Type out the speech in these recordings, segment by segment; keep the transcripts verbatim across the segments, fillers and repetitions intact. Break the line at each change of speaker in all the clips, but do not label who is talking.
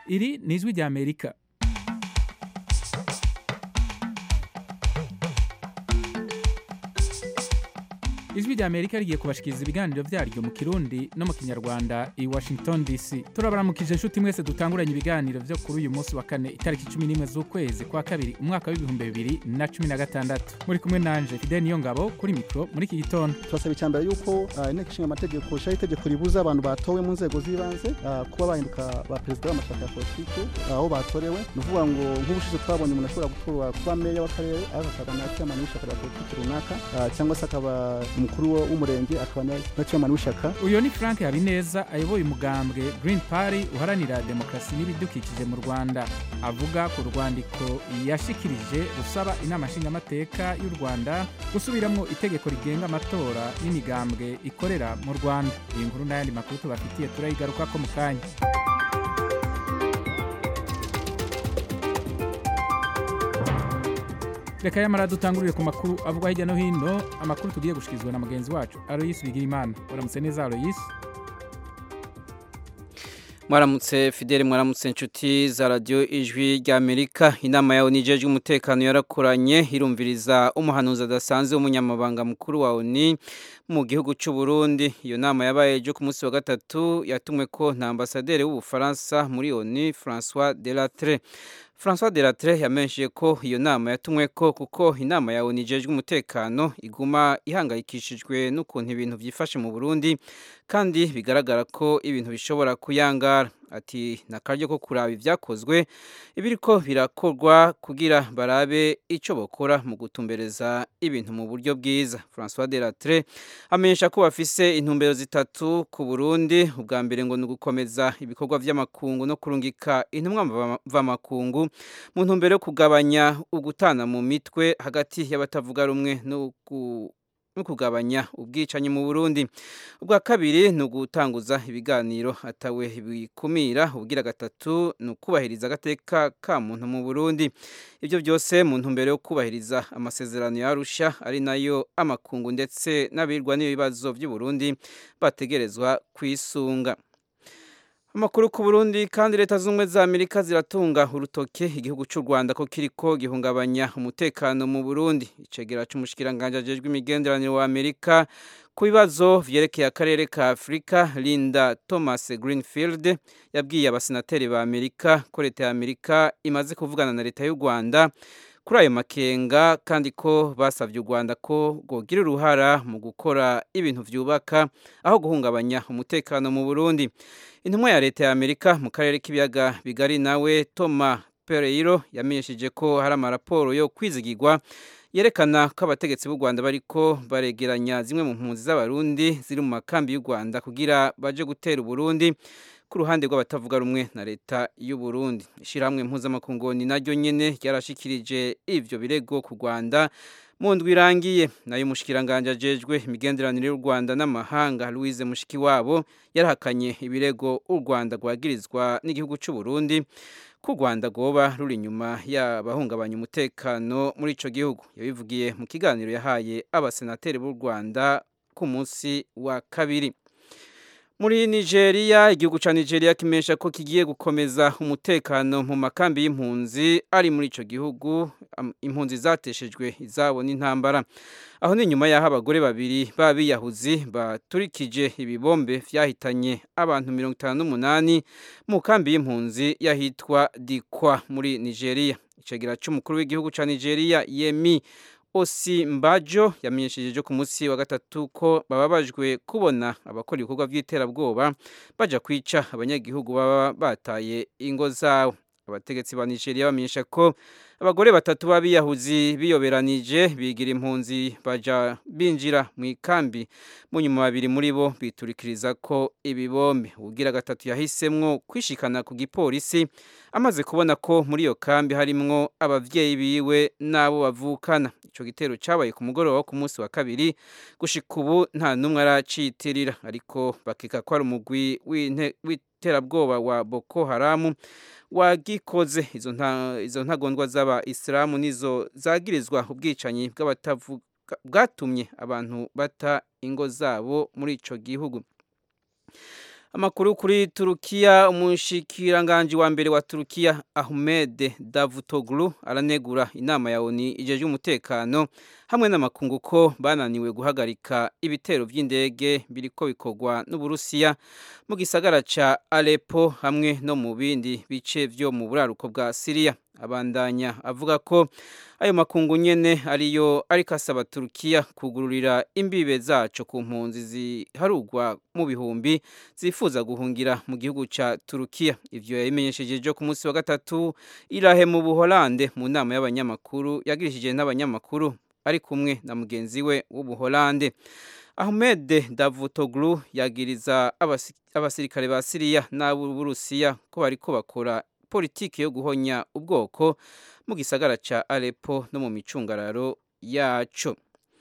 Iri ni ijwi rya Amerika. Ijwi rya Amerika rigiye kubashikiriza ibiganiro vyaryo mu Kirundi no mu Kinyarwanda i Washington D C. Turabaramukije inshuti mwese dutanguranye ibiganiro vyo kuri uyu munsi wa kane itariki cumi n'imwe z'ukwezi kwa kabiri umwaka w'ibihumbi bibiri na cumi na gatandatu. Muri kumwe nanje Fidel Niyongabo kuri mikro muri iki gitondo.
Turasaba icyambere yuko uh, inteko ishinga amategeko shaho itegeko ribuza abantu batowe mu nzego z'ibanze uh, kuba bahinduka ba president w'amashaka ya politike aho uh, batorewe. Nuvuga ngo nk'ubushize twabonye umuntu ashobora gutorwa kuba meya w'akarere akaba n'acyamana w'ishaka rya politike runaka uh, cyangwa se akaba umukuru w'umurenge akaba n'acyamana w'ishaka.
Uyo ni Frank Habineza ayoboye umugambwe Green Party uharanira demokrasi n'ibidukikije mu Rwanda, avuga ku rwandiko yashikirije rusaba inama nshingamateka y'u Rwanda gusubiramwo itegeko rigenga amatora n'imigambwe ikorera mu Rwanda. Iyi nkuru n'ayandi makuru tubafitiye turayigaruka ko mu kanya. Reka yamara dutangurire ku makuru avuga hirya no hino, amakuru tugiye gushikizwa na mugenzi wacu Aloyes Bigirimana. Uramutse neza Aloyes?
Mwaramutse Fidel, mwaramutse inshuti za radio Ijwi rya Amerika. Inama ya ONU ijejwe umutekano yarakoranye irumviriza umuhanuzi adasanzwe w'umunyamabanga mukuru wa ONU mu gihugu cy'u Burundi. Iyo nama yabaye ejo ku munsi wa gatatu yatumwe ko na ambasaderi w'Ubufaransa muri ONU François Delattre. François Delattre yamenyesheje ko iyo nama yatumwe ko kuko inama ya ONU ijejwe umutekano iguma ihangayikishijwe n'ukuntu ibintu vyifashe mu Burundi kandi bigaragara ko ibintu bishobora kuyangara. Ati nakaryo ko kuraba ivyakozwe ibiriko birakorwa kugira barabe ico bokora mu gutumbereza ibintu mu buryo bwiza. François Delattre amenyesha ko bafise intumbero zitatu ku Burundi. Ubwa mbere ngo nugukomeza ibikorwa vy'amakungu no kurungika intumwa mvamakungu mu ntumbero yo kugabanya ugutana mu mitwe hagati y'abatavuga rumwe no no kugabanya ubwicanyi mu Burundi. Ubwa kabiri ni ugutanguza ibiganiro atawe bikumira. Ubwira gatatu ni ukubahiriza agateka ka muntu mu Burundi. Ibyo byose mu ntumbero yo kubahiriza amasezerano ya Arusha ari nayo amakungu ndetse n'abirwa n'ibibazo by'u Burundi bategerezwa kwisunga. Amakuru ku Burundi kandi leta z'umwe za Amerika ziratunga urutoke igihugu cy'u Rwanda ko kiriko gihungabanya umutekano mu Burundi. Icegera c'umushikiranganje ajejwe imigenderanire wa Amerika ku bibazo vyerekeye akarere ka Afrika Linda Thomas Greenfield yabwiye abasenateri ba Amerika ko leta ya Amerika imaze kuvugana na leta y'u Rwanda kuri ayo makenga kandi ko basavye u Rwanda ko gogira uruhara mu gukora ibintu vyubaka aho guhungabanya umutekano mu Burundi. Intumwa ya leta ya Amerika mu karere k'ibiyaga bigari nawe Thomas Pereiro yamenyesheje ko hari amaraporo yo kwizigirwa yerekana ko abategetsi b'u Rwanda bariko baregeranya zimwe mu mpunzi z'abarundi ziri mu makambi y'u Rwanda kugira baje gutera Burundi ku ruhande rw'abatavuga rumwe na leta y'u Burundi. Ishirahamwe mpuzamakungu naryo nyene ryarashikirije ivyo birego ku Rwanda mu ndwi irangiye. Nayo umushikiranganje ajejwe imigenderanire y'u Rwanda n'amahanga Louise Mushikiwabo yarahakanye ibirego u Rwanda rwagirizwa n'igihugu cy'u Burundi ku Rwanda goba ruri inyuma y'abahungabanya umutekano muri ico gihugu. Yabivugiye mu kiganiro yahaye abasenateri b'u Rwanda ku munsi wa kabiri. Muri Nigeria, igihugu ca Nigeria kimesha ko kigiye gukomeza umutekano mu makambi y'impunzi ari muri ico gihugu. Impunzi zateshejwe izabo n'intambara. Aho ni nyuma yaho abagore babiri babiyahuzi baturikije ibibombe vyahitanye abantu mirongo itanu n'umunani mu kambi y'impunzi yahitwa Dikwa muri Nigeria. Icegera c'umukuru w'igihugu ca Nigeria Yemi Osinbajo yamenyesheje ku munsi wa gatatu ko bababajwe kubona abakora ibikorwa by'iterabwoba baja kwica abanyagihugu baba bataye ingo zawo. Abategetsi ba Nigeria bamenyesha ko abagore batatu babiyahuzi biyoberanije bigira impunzi baja binjira mu ikambi, mu nyuma babiri muri bo biturikiriza ko ibibombe. Ugira gatatu yahisemwo kwishikana ku gipolisi amaze kubona ko muri iyo kambi harimwo abavyeyi biwe nabo bavukana. Ico gitero cabaye ku mugoroba wo ku munsi wa kabiri, gushika ubu nta numwe aracitirira, ariko bakeka ko ari umugwi w'iterabwoba wa Boko Haram wagikoze. Izo nta izo ntagondwa z'aba Islamu nizo zagirizwa ubwicanyi bw'abatavuga bwatumye abantu bata ingo zabo muri ico gihugu. Amakuru kuri Turukiya, umushikiranganji wa mbere wa Turukiya Ahmed Davutoglu aranegura inama ya O N U ijeje umutekano hamwe n'amakungu ko bananiwe guhagarika ibitero vy'indege biriko bikorwa n'Uburusiya mu gisagara ca Aleppo hamwe no mu bindi bice vyo mu buraruko bwa Syria. Abandanya avuga ko ayo makungu nyene ariyo ariko asaba Turukiya kugururira imbibe zaco ku mpunzi ziharugwa mu bihumbi zifuza guhungira mu gihugu ca Turukiya. Ivyo yabimenyesheje jo ku munsi wa gatatu irahe mu Buholande mu nama y'abanyamakuru yagirishije n'abanyamakuru ari kumwe na mugenzi we w'Ubuholande. Ahmed Davutoglu yagiriza abasirikare ba Syria n'Uburusiya ko bariko bakora politiki yo guhonya ubwoko mu gisagara ca Aleppo no mu micungararo yaco.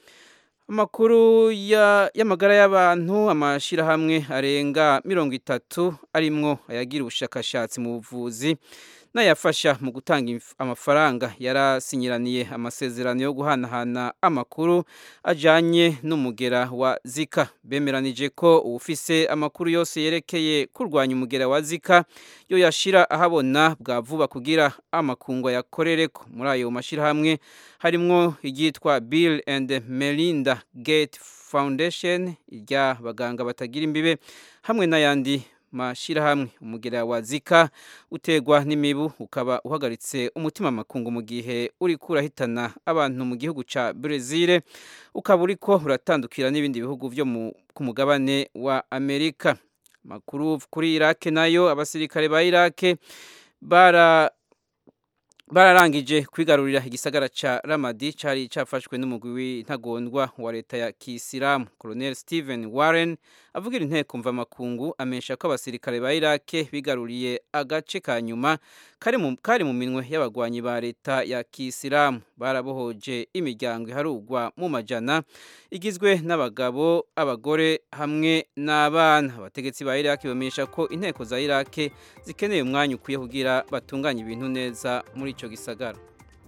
Amakuru y'amagara ya y'abantu, amashirahamwe arenga mirongo itatu arimwo ayagira ubushakashatsi mu buvuzi n'ayafasha mu gutanga amafaranga yarasinyiraniye amasezerano yo guhanahana amakuru ajanye n'umugera wa Zika. Bemeranije ko ufise amakuru yose yerekeye kurwanya umugera wa Zika yo yashira ahabona bwa vuba kugira amakungu yakorereko. Muri ayo mashirahamwe harimwo igitwa Bill and Melinda Gates Foundation irya baganga batagira imbibe hamwe n'ayandi mashirahamwe. Umugera wa Zika utegwa n'imibu ukaba uhagaritse umutima makungu mu gihe uri kurahitana abantu mu gihugu ca Brazil, ukaba uriko uratandukira n'ibindi bihugu vyo ku mugabane wa Amerika. Makuru kuri Iraq nayo, abasirikare ba Iraq bara bararangije kwigarurira igisagara ca Ramadi cari cafashwe n'umugwi w'intagondwa wa leta ya Kisilamu. Colonel Stephen Warren avugira inteko mva makungu amesha ko abasirikare ba Iraq bigaruriye agace ka nyuma kari mu kari mu minwe y'abagwanyi ba leta ya Kisilamu. Barabohoje imiryango iharugwa mu majana igizwe n'abagabo, abagore hamwe n'abana. Abategetsi ba Iraq bamesha ko inteko za Iraq zikeneye umwanya ukwiye kugira batunganya ibintu neza muri ico gisagara.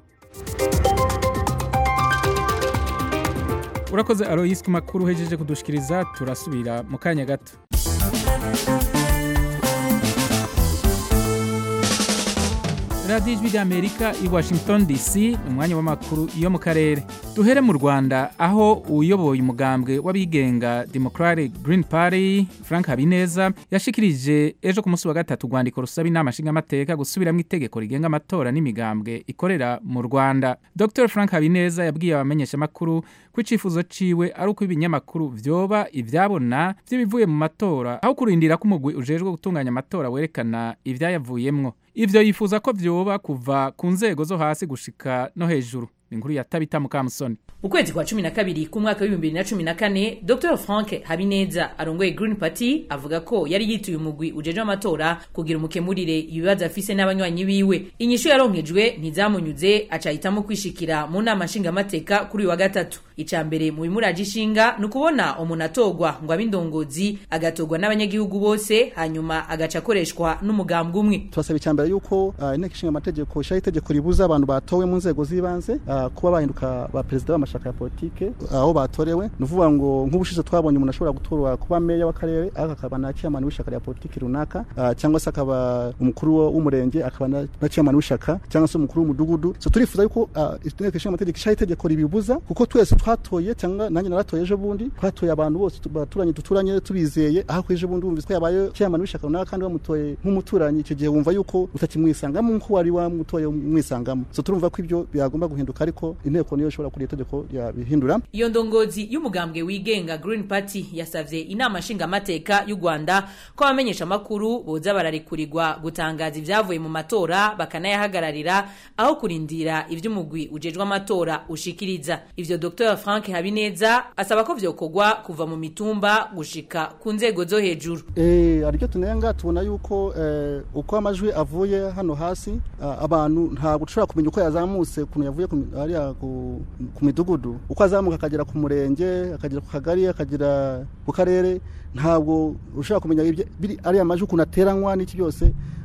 Urakoze Alois ku makuru hejeje kudushikiriza, turasubira mu kanya gato. Radio Ijwi ry'Amerika i Washington D C, umwanya w'amakuru yo mu karere. Duhere mu Rwanda aho uyoboye umugambwe w'abigenga Democratic Green Party Frank Habineza yashikirije ejo ku munsi wa gatatu rwandiko rusaba inama nshingamateka gusubiramwo itegeko rigenga amatora n'imigambwe ikorera mu Rwanda. Doctor Frank Habineza yabwiye abamenyesha makuru ko icifuzo ciwe ari uko ibinyamakuru vyoba ivyabona vy'ibivuye mu matora aho kurindira ko umugwi ujejwe gutunganya amatora werekana ivyayavuyemwo. Ivyo yifuza ko vyoba kuva ku nzego zo hasi gushika no hejuru. Inkuru ya Tabita Mukamusoni.
Mu kwezi kwa cumi na kabiri ku mwaka wa bibiri na cumi na kane, Doctor Frank Habineza arongoye Green Party avuga ko yari yituye umugwi ujeje amatora kugira umukemurire ibibazo afise n'abanywanyi biwe. Inyishu yaronkejwe ntizamunyuze, aca hitamo kwishikira mu nama nshingamateka kuri wa gatatu. Icambere mu bimuraje ishinga nukubona umuntu atogwa ngo abindongozi agatogwa n'abanyagihugu bose hanyuma agaca akoreshwa n'umugambwe umwe.
Twasaba icambere yuko uh, inteko ishinga amategeko shaye itegeko ribuza abantu batowe mu nzego zibanze uh, kuba bahinduka ba president b'amashaka ya politike aho uh, batorewe. Nuvuga ngo nk'ubushize twabonye umuntu ashobora gutorwa kuba meya w'akarere akaba na chairman w'ishaka ya politike runaka uh, cyangwa se akaba umukuru w'umurenge akaba na chairman w'ishaka cyangwa se umukuru w'umudugudu. So turifuza yuko uh, inteko ishinga amategeko shaye itegeko ribibuza kuko twese twatoye cyangwa nanjye naratoye ejo bundi twatoye abantu bose baturanye duturanye tubizeye aho kweje bundi wumvise ko yabaye chairman w'ishaka runaka kandi bamutoye nk'umuturanyi, icyo gihe wumva yuko utakimwisangamo nko wari wamutoye mwisangamo. So turumva ko ibyo byagomba guhinduka, ariko inteko niyo ishobora kuri itegeko yabihindura.
Iyo ndongozi y'umugambwe wigenga Green Party yasavye inama nshingamateka y'u Rwanda ko abamenyesha makuru boza bararikurirwa gutangaza ivyavuye mu matora bakanayahagararira aho kurindira ivy'umugwi ujejwe amatora ushikiriza. Ivyo Doctor Frank Habineza asaba ko vyokogwa kuva mu mitumba gushika ku nzego zo hejuru.
Eh ariko tunenga tubona yuko eh, uko amajwi avuye hano hasi uh, abantu nta gushobora kumenya uko yazamutse kuno yavuye ari ku, ku midugudu, uko azamuka akagera ku murenge akagera ku kagari akagera ku karere, ntabwo ushobora kumenya biri ari amajwi kunateranywa n'iki byose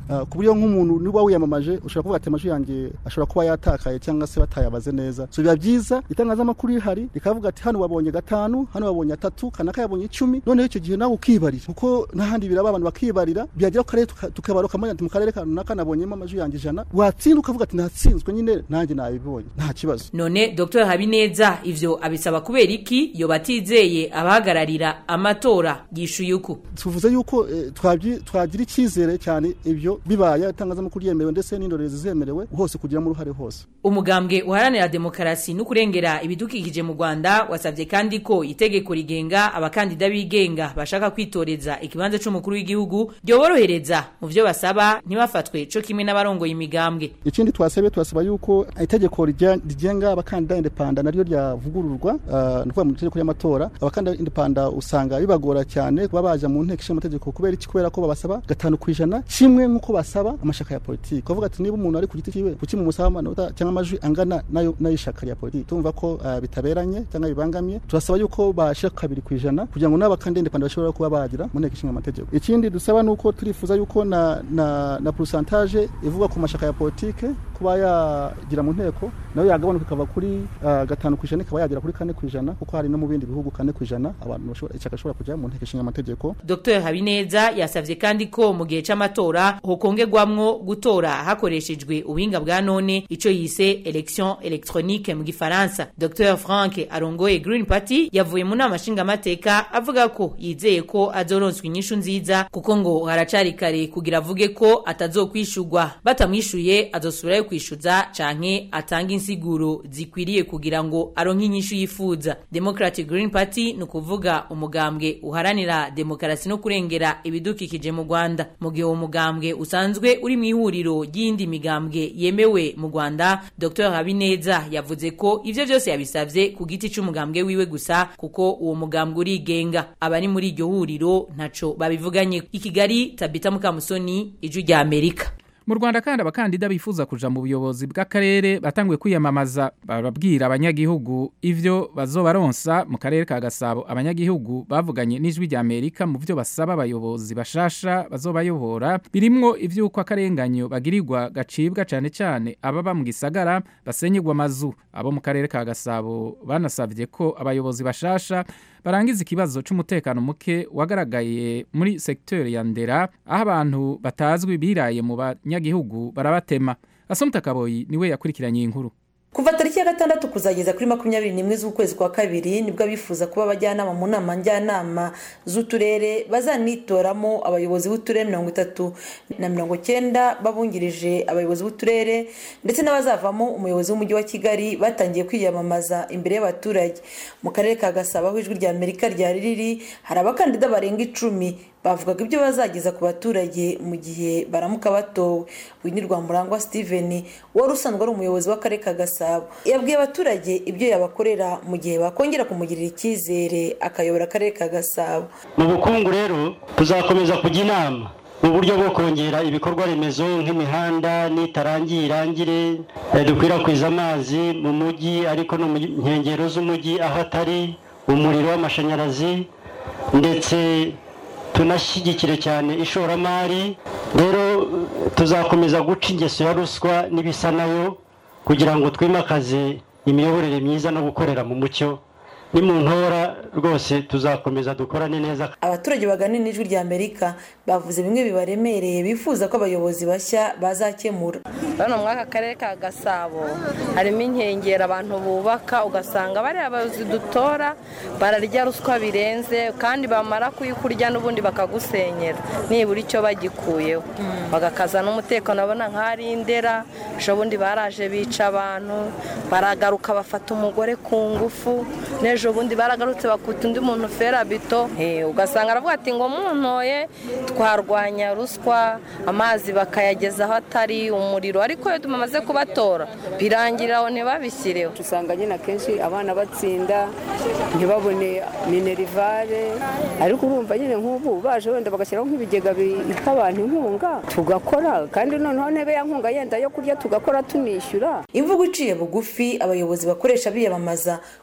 uh, ku buryo nk'umuntu niba wiyamamaje ushobora kuvuga ati amajwi yanjye ashobora kuba yatakaye cyangwa se batayabaze neza. So biba byiza itangazamakuru rihari rikavuga ati hano wabonye gatanu, hano wabonye atatu, kanaka yabonye icumi, noneho icyo gihe nawe ukibarira kuko n'ahandi biraba abantu bakibarira byagera ku karere tukabaruka muri mu karere kanaka nabonyemo amajwi yanjye ijana, watsinda ukavuga ati natsinzwe nyine nanjye nabibonye nta kibazo.
None Dr Habineza ivyo abisaba kubera iki yo batizeye abahagararira amatora gishuye uko
tuvuze yuko eh, twagira icyizere cyane ibyo bibaye itangazamakuru yemewe ndetse n'indorerezi zemerewe hose kugira mu ruhare hose.
Umugambwe uharanira demokarasi no kurengera ibidukikije mu Rwanda wasabye kandi ko itegeko rigenga abakandida bigenga bashaka kwitoreza ikibanza cy'umukuru w'igihugu ryo borohereza mu byo basaba ntibafatwe cyo kimwe n'abarongo y'imigambwe.
Ikindi twasabye twasaba yuko itegeko rigenga abakandida independent naryo ryavugururwa uh, no mu itegeko y'amatora. Abakandida independent usanga bibagora cyane kuba baje mu nteko y'amategeko kubera iki kubera ko babasaba gatanu kwijana kimwe nkuko basaba amashaka ya politiki. Kuvuga ati niba umuntu ari ku giti kiwe kuki mu musaba amanota cyangwa amajwi angana nayo nayishaka ya politiki tumva ko uh, bitaberanye cyangwa bibangamye. Turasaba yuko bashira kabiri kwijana kugira ngo n'abakandida independent bashobora kuba bagira mu nteko y'amategeko. Ikindi dusaba nuko turifuza yuko na na na pourcentage ivuga ku mashaka ya politiki kuba yagira mu nteko nayo yagabanuka ikava kuri uh, gatanu kwijana ikaba yagira kuri kane kwijana kuko hari no mu bindi bihugu kane kwijana abantu bashobora cyakashobora kujya mu nteko y'amategeko.
Dr Habineza yasavye kandi ko mu gihe c'amatora hokongegwamwo gutora hakoreshejwe ubuhinga bwa none ico yise election électronique mu gifaransa. Dr Frank arongoye Green Party yavuye mu nama nshinga mateka avuga ko yizeye ko azoronswa inyishu nziza kuko ngo haracari kare kugira avuge ko atazokwishurwa batamwishuye azosubirayo kwishuza canke atanga insiguro zikwiriye kugira ngo aronke inyishu yifuza. Democratic Green Party no kuvuga umugambwe uharanira demokarasi no kurengera ibidukikije mu Rwanda. Mu gihe umugambwe usanzwe uri mu ihuriro y'indi migambwe yemewe mu Rwanda, Dr Habineza yavuze ko ivyo byose yabisavye ku giti c'umugambwe wiwe gusa kuko uwo mugambwe urigenga. Abari muri iryo huriro ntaco babivuganye. I Kigali, Tabita Mukamusoni, Ijwi rya Amerika.
Mu Rwanda kandi abakandida bifuza kuja mu buyobozi bw'akarere batangwe kwiyamamaza barabwira abanyagihugu ivyo bazobaronsa. Mu karere ka Gasabo abanyagihugu bavuganye n'Ijwi rya Amerika mu byo basaba abayobozi bashasha bazobayobora birimwo ivyuko akarenganyo bagirirwa gacibwa cyane cyane ababa mu gisagara basenyegwa amazu. Abo mu karere ka Gasabo banasavye ko abayobozi bashasha barangiza ikibazo c'umutekano muke wagaragaye muri secteur ya Ndera aho abantu batazwi biraye mu banyagihugu barabatema. Asomta Kaboyi niwe yakurikiranye inkuru.
Kuva tariki ya gatandatu kuzageza kuri makumyabiri n'imwe z'ukwezi kwa kabiri nibwo bifuza kuba abajyanama mu nama njyanama z'uturere bazanitoramo abayobozi b'uturere mirongo itatu na mirongo cyenda babungirije abayobozi b'uturere ndetse n'abazavamo umuyobozi w'umujyi wa Kigali batangiye kwiyamamaza imbere y'abaturage. Mu karere ka Gasabo aho Ijwi rya Amerika ryari riri hari abakandida barenga icumi bavugaga ibyo bazageza ku baturage mu gihe baramuka batowe. Winirwa Murangwa Steven wari usanzwe ari umuyobozi w'akarere ka Gasabo yabwiye abaturage ibyo yabakorera mu gihe bakongera kumugirira icyizere akayobora akarere ka Gasabo.
Mu bukungu rero tuzakomeza kujya inama mu buryo bwo kongera ibikorwa remezo nk'imihanda n'itarangiye irangire, dukwirakwiza amazi mu mujyi ariko no mu nkengero z'umujyi aho atari, umuriro w'amashanyarazi ndetse tunashyigikire cyane ishoramari. Rero tuzakomeza guca ingeso ya ruswa n'ibisa nayo kugira ngo twimakaze imiyoborere myiza no gukorera mu mucyo. Ni mu ntora rwose tuzakomeza dukorane neza.
Abaturage baganira n'Ijwi rya Amerika bavuze bimwe bibaremereye bifuza ko abayobozi bashya bazakemura.
Bano mwaka karere ka Gasabo harimo inkengera abantu bubaka ugasanga bari abayobozi dutora bararya ruswa birenze kandi bamara kuyikurya n'ubundi bakagusenyera nibura icyo bagikuyeho bagakaza n'umutekano. Abona nk'ari Ndera shobundi baraje bica abantu baragaruka bafata umugore ku ngufu nejo bundi baragarutse bakuta undi muntu ferabito eh ugasanga aravuga ati ngo muntoye twarwanya ruswa amazi bakayageza aho atari, umuriro ariko iyo tumaze kubatora birangira aho ntibabishyireho.
Usanga nyine akenshi abana batsinda ntibabone minerivare ariko urumva nyine nk'ubu baje wenda bagashyiraho nk'ibigega biha abantu inkunga tugakora kandi noneho nebe ya nkunga yenda yo kurya tugakora tunishyura.
Imvugo iciye bugufi abayobozi bakoresha biyamamaza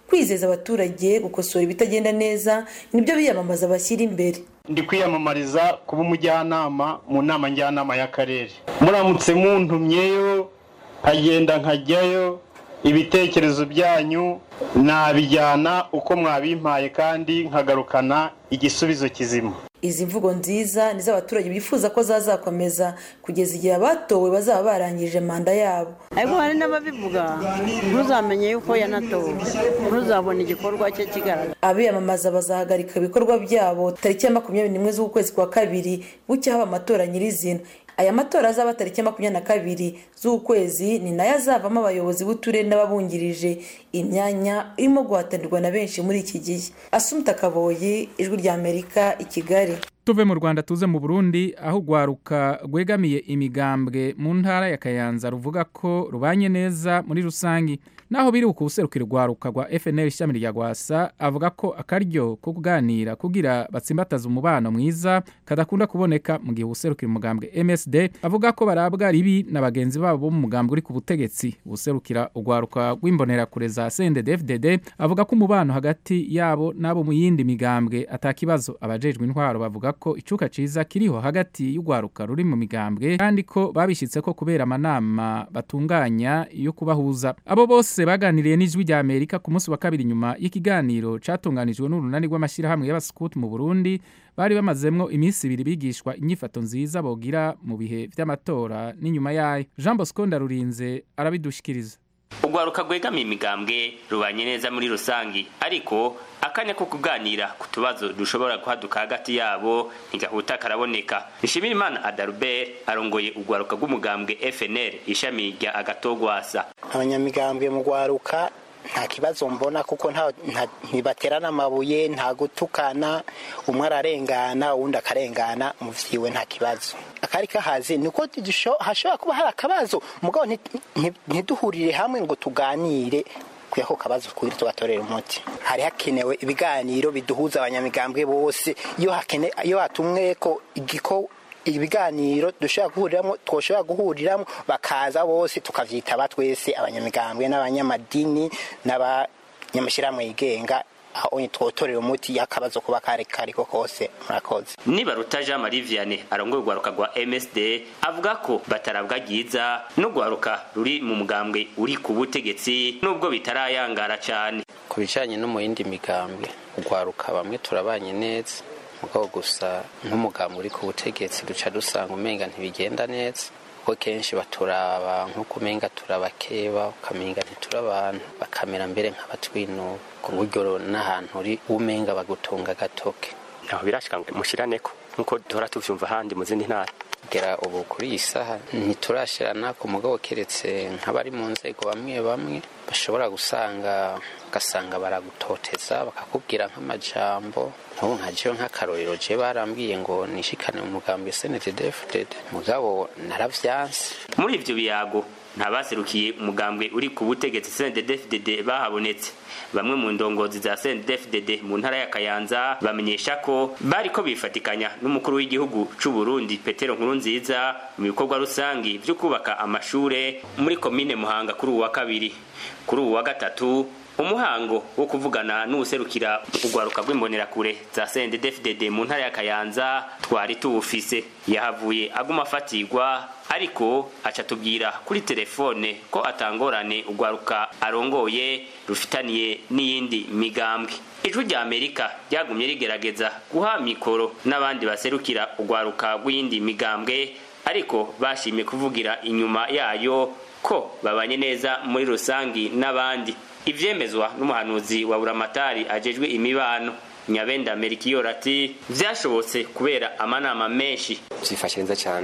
kwizeza abaturage gukosora ibitagenda neza nibyo biyamamaza bashyira imbere.
Ndi kwiyamamariza kuba umujyanama mu nama njyanama y'akarere. Muramutse muntumyeyo agenda nkajyayo, ibitekerezo byanyu nabijyana uko mwabimpaye kandi nkagarukana igisubizo kizima.
Izi mvugo nziza nizo abaturage bifuza ko zazakomeza kugeza igihe abatowe bazaba barangije manda yabo.
Ariko hari n'ababivuga ntuzamenye yuko yanatowe, ntuzabona igikorwa cye kigaragara.
Abiyamamaza bazahagarika ibikorwa byabo tariki ya makumyabiri n'imwe z'ukwezi kwa kabiri bucya haba amatora nyirizina. Aya matora azaba tariki ya makumyabiri na kabiri z'ukwezi ni nayo azavamo abayobozi b'uturere n'ababungirije, imyanya irimo guhatanirwa na benshi muri iki gihe. Asumta Kaboyi, Ijwi rya Amerika, i Kigali.
Tuve mu Rwanda tuze mu Burundi aho ugwaruka rwegamiye imigambwe mu ntara ya Kayanza ruvuga ko rubanye neza muri rusangi. Naho biri ukuserukira rwaruka rwa F N L ishami rya Gwasa avuga ko akaryo ko kuganira kugira batsimbataza umubano mwiza kadakunda kuboneka mu gihe userukira umugambwe M S D avuga ko barabwa ribi na bagenzi babo mu mugambwe uri ku butegetsi. Userukira urwaruka rw'imbonera kure za C N D D F D D avuga ko umubano hagati yabo nabo mu yindi migambwe atakibazo. Abajejwe intwaro bavuga ko icuka ciza kiriho hagati y'urwaruka ruri mu migambwe kandi ko babishitse ko kubera amanama batunganya yo kubahuza. Abo bose baganiriye n'Ijwi rya Amerika ku munsi wa kabiri nyuma y'ikiganiro catunganijwe n'urunani rw'amashirahamwe y'abaskuti mu Burundi bari bamazemwo iminsi ibiri bigishwa inyifato nziza bogira mu bihe vy'amatora n'inyuma yayo. Jean Bosco Ndarurinze arabidushikiriza.
Ugwaruka rwegamiye imigambwe rubanye neza muri rusangi, ariko akanya ko kuganira ku tubazo dushobora guhaduka hagati yabo ntigahuta karaboneka. Nshimirimana Adalbert arongoye ugwaruka rw'umugambwe F N L ishami rya Agatogwasa.
Abanyamigambwe mu gwaruka nta kibazo mbona kuko nta ntibaterana amabuye, nta gutukana, umwe ararengana uwundi akarengana, muvyiwe nta kibazo. Akari kahazi niko hashobora kuba hari akabazo mugabo ntiduhurire hamwe ngo tuganire kuyako kabazo kugira tugatorera umuti. Hari hakenewe ibiganiro biduhuza abanyamigambwe bose. Iyo hakene iyo hatumwe ko igiko ibiganiro dushaka guhuriramo twoshobora guhuriramo bakaza bose tukavyitaba twese abanyamigambwe n'abanyamadini n'abanyamashirahamwe yigenga aho twotorera umuti yakabazo kuba kare kariko kose. Murakoze.
Niba rutaja Marie Vianney arongoye ugwaruka rwa M S D avuga ko batarabwa giza no gwaruka ruri mu mugambwe uri ku butegetsi nubwo bitarayangara cyane.
Kubijanye no mu yindi migambwe ugwaruka bamwe turabanye neza, mugabo gusa nk'umugambwe uri ku butegetsi duca dusanga umenga ntibigenda neza ko kenshi baturaba nko kumenga turabakeba ukamenga ntiturabantu bakamera mbere nk'abatwinu ku buryo n'ahantu uri umenga bagutunga gatoke.
Aho birashika mushiraneko nkuko duhora tuvyumva handi mu zindi ntara.
Gera ubu kuri isaha ntiturashirana ku mugabo keretse nk'abari mu nzego bamwe bamwe bashobora gusanga gasanga baragutoteza bakakubwira nk'amajambo nko nkaje nk'akarorero je barambwiye ngo nishikane mu mugambwe C N D D F D D mugabo naravyanse.
Muri ivyo biyago ntabaserukiye umugambwe uri ku butegetsi C N D D F D D bahabonetse. Bamwe mu ndongozi za C N D D F D D mu ntara ya Kayanza bamenyesha ko bariko bifatikanya n'umukuru w'igihugu c'u Burundi Petero Nkurunziza mu bikorwa rusangi byo kubaka amashure muri komine Muhanga kuri uwa kabiri. Kuri uwa gatatu umuhango wo kuvugana n'userukira ugwaruka rw'imbonera kure za C N D D F D D mu ntara ya Kayanza twari tuwufise. Yahavuye aguma fatigwa ariko aca tubwira kuri telefone ko atangorane ugwaruka arongoye rufitaniye n'iyindi migambwe. Ijwi rya Amerika ryagumye rigerageza guha mikoro n'abandi baserukira ugwaruka rw'iyindi migambwe, ariko bashimye kuvugira inyuma yayo ko babanye neza muri rusangi n'abandi. Ivyemezwa n'umuhanuzi wa Buramatari ajejwe imibano Nyabenda Melchior ati vyashobotse kubera amanama menshi.
Byifashe neza cyane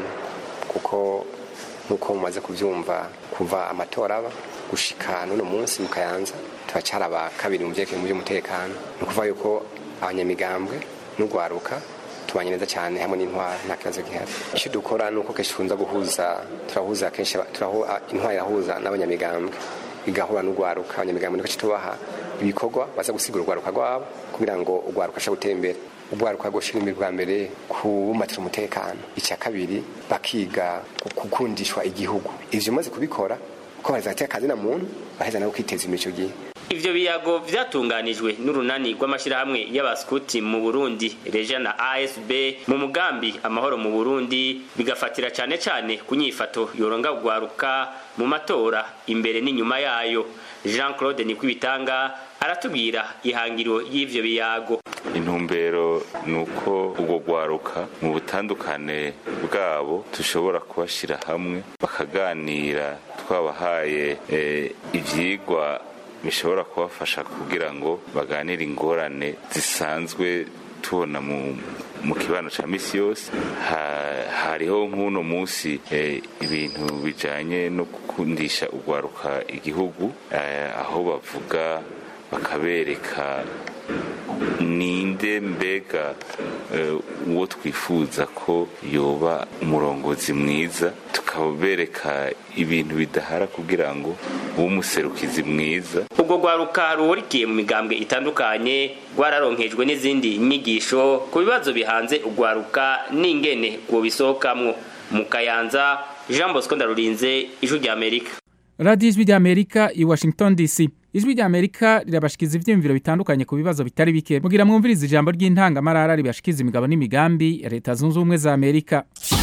kuko nuko mumaze kuvyumva kuva amatora aba gushika none munsi mu Kayanza twacaraba kabiri mu vyeke mu by'umutekano. Nukuva yuko abanyamigambwe n'ugwaruka tubanye neza cyane hamwe n'intwara nta kibazo gihari. Icyo dukora nuko kenshi tunza guhuza turahuza kenshi turaho intwara irahuza n'abanyamigambwe igahura n'ugwaruka. Abanyamigambwe niko tubaha ibikorwa baza gusigura ugwaruka rwabo kugira ngo ugwaruka sha gutembera. Ugwaruka goshira imbere bwa mbere kubumatira umutekano. Icya kabiri bakiga gukundishwa igihugu. Ivyo maze kubikora ko bazateka kazi na muntu baheza nawe kwiteza imico gihe.
ivyo biyago vyatunganijwe n'urunani rw'amashirahamwe y'abaskuti mu Burundi Reja na A S B mu mugambi amahoro mu Burundi bigafatira cane cane kunyifato yoronga gwaruka mu matora imbere n'inyuma yayo. Jean-Claude Nikwibitanga aratubwira ihangiro y'ivyo biyago.
Intumbero nuko ubwo gwaruka mu butandukane bwabo tushobora kubashira hamwe bakaganira, twabahaye e, ivyigwa bishobora kubafasha kugira ngo baganire ingorane zisanzwe tubona mu mu kibano ca misi yose. Hariho nk'uno musi e, ibintu bijanye no gukundisha ugwaruka igihugu, e, aho bavuga bakabereka ninde mbega uwo uh, twifuza ko yoba umurongozi mwiza, tukabereka ibintu bidahara kugira ngo umuserukizi mwiza.
Ubwo gwaruka ruhurikiye mu migambwe itandukanye gwararonkejwe n'izindi nyigisho ku bibazo bihanze ugwaruka n'ingene gwo bisokamwo. Mu Kayanza, Jean Bosco Ndarurinze, Ijwi rya Amerika.
Radio Ijwi rya Amerika i Washington D C. Ijwi rya Amerika rirabashikiza ivyiyumviro bitandukanye ku bibazo bitari bike. Mugira mwumvirize ijambo ry'intangamarara ribashikiza imigabo n'imigambi ya Leta Zunze Ubumwe za Amerika.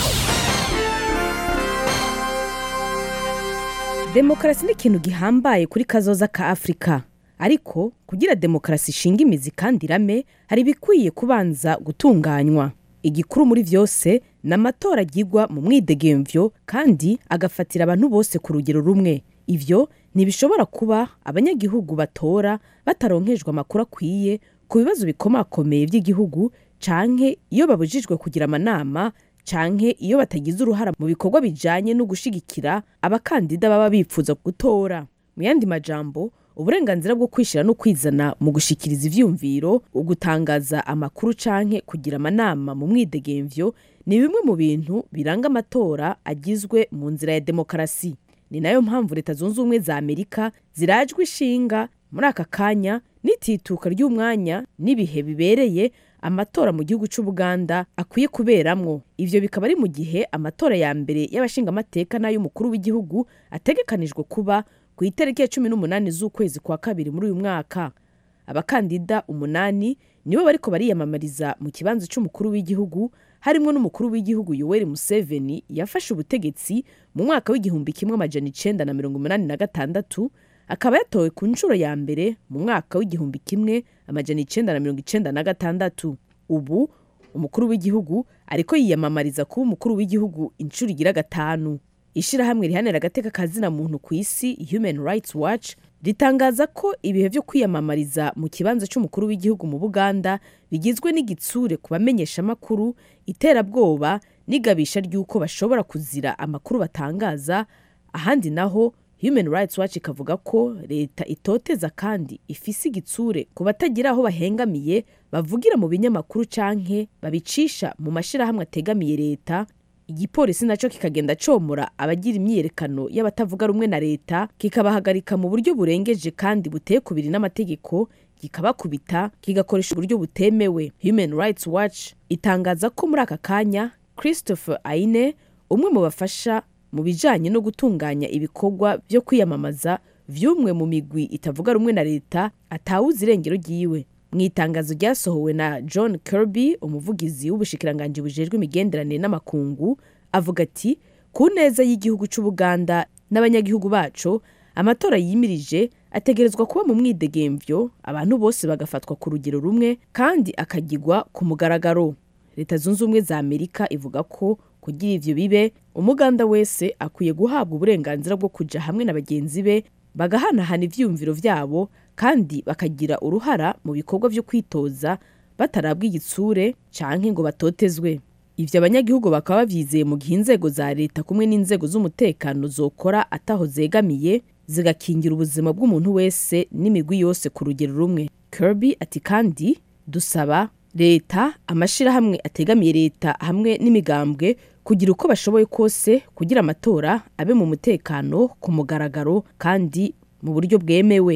Demokrasi ni ikintu gihambaye kuri kazoza ka Afrika. Ariko kugira demokrasi ishinga imizi kandi irame, hari ibikwiye kubanza gutunganywa. Igikuru muri vyose n'amatora agirwa mu mwidegemvyo kandi agafatira abantu bose ku rugero rumwe. Ivyo ntibishobora kuba abanyagihugu batora bataronkejwe amakuru akwiye ku bibazo bikomakomeye by'igihugu, canke iyo babujijwe kugira amanama, canke iyo batagize uruhara mu bikorwa bijanye no gushigikira abakandida baba bipfuza gutora. Mu yandi majambo, uburenganzira bwo kwishira no kwizana mu gushikiriza ivyumviro, ugutangaza amakuru canke kugira amanama mu mwidegemvyo ni bimwe mu bintu biranga amatora agizwe mu nzira ya demokrasi. Ni nayo mpamvu Leta Zunze Ubumwe za Amerika zirajwe ishinga muri aka kanya n'itituka ry'umwanya n'ibihe bibereye amatora mu gihugu cy'u Buganda akwiye kuberamwo. Ivyo bikaba ari mu gihe amatora ya mbere y'abashinga amateka n'ay'umukuru w'igihugu ategekanijwe kuba ku itariki ya cumi n'umunani z'ukwezi kwa kabiri muri uyu mwaka. Abakandida umunani nibo bariko bariyamamariza mu kibanza cy'umukuru w'igihugu, harimo n'umukuru w'igihugu Yoweri Museveni yafashe ubutegetsi mu mwaka w'igihumbi kimwe amajana icenda na mirongo umunani na gatandatu, akaba yatowe ku nshuro ya mbere mu mwaka w'igihumbi kimwe amajana icenda na mirongo icenda na gatandatu. Ubu umukuru w'igihugu ariko yiyamamariza kuba umukuru w'igihugu inshuro igira gatanu. Ishirahamwe rihanira agateka kazina muntu ku isi Human Rights Watch ritangaza ko ibihe byo kwiyamamariza mu kibanza cy'umukuru w'igihugu mu Buganda bigizwe n'igitsure ku bamenyesha amakuru, iterabwoba n'igabisha ry'uko bashobora kuzira amakuru batangaza. Ahandi naho Human Rights Watch ikavuga ko leta itoteza kandi ifise igitsure ku batagira aho bahengamiye bavugira mu binyamakuru canke babicisha mu mashirahamwe ategamiye leta. Igipolisi naco kikagenda comora abagira imyiyerekano y'abatavuga rumwe na leta, kikabahagarika mu buryo burengeje kandi buteye kubiri n'amategeko, kikabakubita, kigakoresha uburyo butemewe. Human Rights Watch itangaza ko muri aka kanya Christopher Aine, umwe mu bafasha mu bijanye no gutunganya ibikorwa byo kwiyamamaza vy'umwe mu migwi itavuga rumwe na leta, atawuzi irengero ryiwe. Mwitangazo ryasohowe na John Kirby, umuvugizi w'ubushikiranganje bujejwe imigenderanire n'amakungu, avuga ati ku neza y'igihugu cy'u Buganda n'abanyagihugu bacu, amatora yimirije ategerezwa kuba mu mwidegemvyo, abantu bose bagafatwa ku rugero rumwe kandi akagirwa ku mugaragaro. Leta Zunze Ubumwe za Amerika ivuga ko kugira ivyo bibe, umuganda wese akwiye guhabwa uburenganzira bwo kuja hamwe na bagenzi be bagahanahana ivyumviro vyabo kandi bakagira uruhara mu bikorwa vyo kwitoza batarabwa igitsure canke ngo batotezwe. Ivyo abanyagihugu bakaba bavyizeye mu gihe inzego za leta kumwe n'inzego z'umutekano zokora ataho zegamiye, zigakingira ubuzima bw'umuntu wese n'imigwi yose ku rugero rumwe. Kirby ati kandi dusaba leta, amashirahamwe ategamiye leta hamwe n'imigambwe kugira uko bashoboye kose kugira amatora abe mu mutekano, ku mugaragaro kandi mu buryo bwemewe.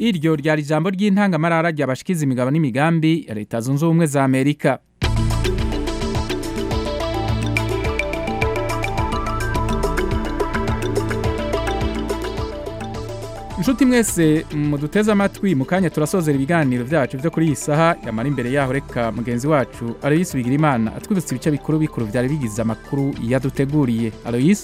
iryo ryari ijambo ry'intangamarara ry'abashikiza imigabo n'imigambi ya leta zunze ubumwe za Amerika. Nshuti mwese muduteze amatwi mu kanya turasozera ibiganiro byacu byo kuri iyi saha, yamara imbere yaho reka mugenzi wacu Aloysi Bigirimana atwibutsa ibice bikuru bikuru byari bigize amakuru yaduteguriye. Aloysi.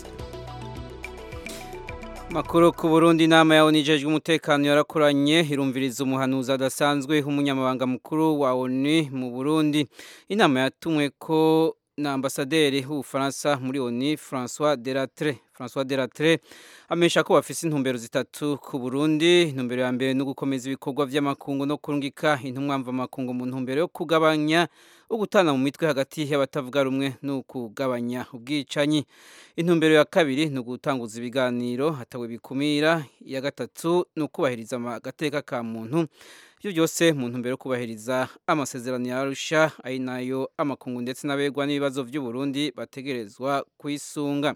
Makuru ku Burundi, inama ya O N U ijejwe umutekano yarakoranye irumviriza umuhanuzi adasanzwe umunyamabanga mukuru wa O N U mu Burundi. Inama yatumwe ko na ambasaderi w'Ubufaransa muri O N U François Delattre François Delattre amesha ko bafise intumbero zitatu ku Burundi. Intumbero ya mbere no gukomeza ibikorwa vy'amakungu no kurungika intumwa mva makungu mu ntumbero yo kugabanya ugutana mu mitwe hagati y'abatavuga rumwe no kugabanya ubwicanyi. Intumbero ya kabiri no gutanguza ibiganiro hatawe bikumira. Ya gatatu no kubahiriza agateka ka muntu. Ibyo byose mu ntumbero yo kubahiriza amasezerano ya Arusha ari nayo amakungu ndetse n'abegwa n'ibibazo by'u Burundi bategerezwa kwisunga.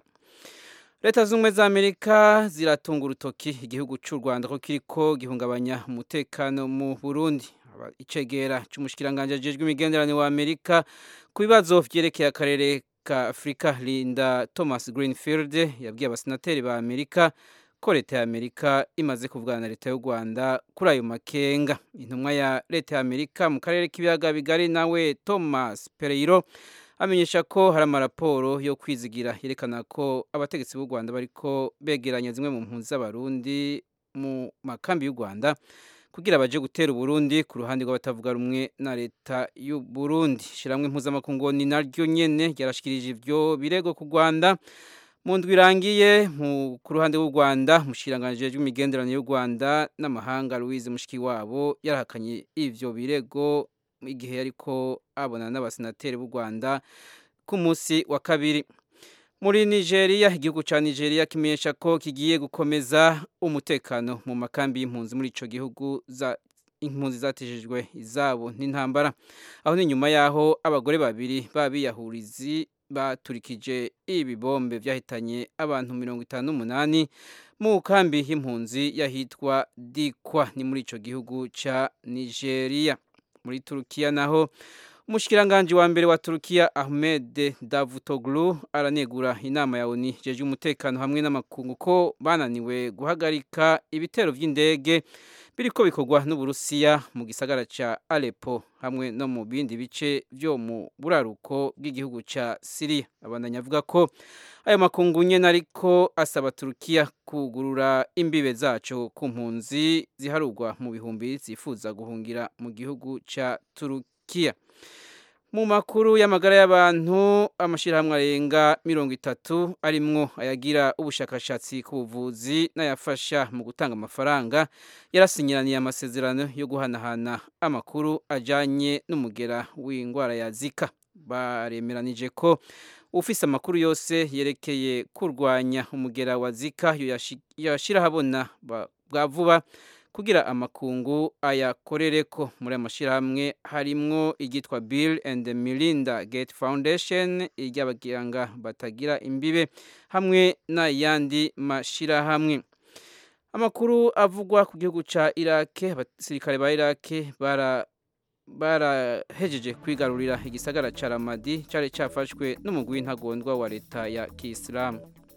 Leta z'Ubumwe za Amerika ziratunga urutoki igihugu cy'u Rwanda ko kiriko gihungabanya umutekano mu Burundi. Icegera cy'umushikiranganje ajejwe imigenderanire wa Amerika ku bibazo vyerekeye akarere ka Afrika, Linda Thomas Greenfield, yabwiye abasenateri ba Amerika ko leta ya Amerika imaze kuvugana na leta y'u Rwanda kuri ayo makenga. Intumwa ya leta ya Amerika mu karere k'ibiyaga bigari nawe Thomas Pereiro amenyesha ko hari amaraporo yo kwizigira yerekana ko abategetsi b'u Rwanda bariko begeranya zimwe mu mpunzi z'abarundi mu makambi y'u Rwanda kugira baje gutera Burundi ku ruhande rw'abatavuga rumwe na leta y'u Burundi. Shiramwe mpuzamakungu ni naryo nyene yarashikirije ivyo birego ku Rwanda mu ndwi irangiye. Ku ruhande rw'u Rwanda mushiranganje w'imigenderanire y'u Rwanda n'amahanga Louise Mushikiwabo yarahakanye ivyo birego igihe yariko abona n'abasenateri b'u Rwanda ku munsi wa kabiri. Muri Nigeria, igihugu ca Nigeria kimenyesha ko kigiye gukomeza umutekano mu makambi y'impunzi muri ico gihugu za impunzi zatejejwe izabo n'intambara. Aho ni nyuma yaho abagore babiri babiyahurizi baturikije ibibombe vyahitanye abantu mirongo itanu n'umunani mu kambi y'impunzi yahitwa Dikwa ni muri ico gihugu ca Nigeria. Muri Turukiya naho umushikiranganje wa mbere wa Turukiya Ahmed Davutoglu aranegura inama ya O N U ijejwe umutekano hamwe n'amakungu ko bananiwe guhagarika ibitero vy'indege biriko bikorwa n'Uburusiya mu gisagara ca Aleppo hamwe no mu bindi bice vyo mu buraruko bw'igihugu ca Syria. Abandanya avuga ko ayo makungu nyene ariko asaba Turukiya kugurura imbibe zaco ku mpunzi ziharugwa mu bihumbi zifuza guhungira mu gihugu ca Turukiya. Mu makuru y'amagara y'abantu, amashirahamwe arenga mirongo itatu arimwo ayagira ubushakashatsi ku buvuzi n'ayafasha mu gutanga amafaranga yarasinyiraniye amasezerano yo guhanahana amakuru ajanye n'umugera w'ingwara ya Zika. Baremeranije ko ufise amakuru yose yerekeye kurwanya umugera wa Zika yashira habona bwa vuba kugira amakungu ayakorereko. Muri amashirahamwe harimwo igitwa Bill and Melinda Gates Foundation, iry'abaganga batagira imbibe hamwe n'ayandi mashirahamwe. Amakuru avugwa ku gihugu ca Iraq, abasirikare ba Iraq bara barahejeje kwigarurira igisagara ca Ramadi cari cafashwe n'umugwi w'intagondwa wa leta ya Kiislamu.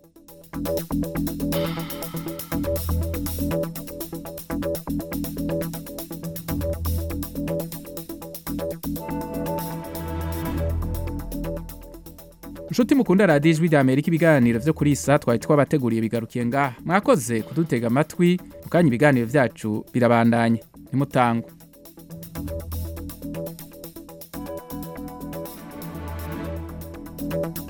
Nshuti mukunda radiyo ijwi rya Amerika, ibiganiro vyo kuri isa twari twabateguriye bigarukiye ngaha. Mwakoze kudutega amatwi, mukanya ibiganiro vyacu birabandanya. Nimutangwe. Thank you.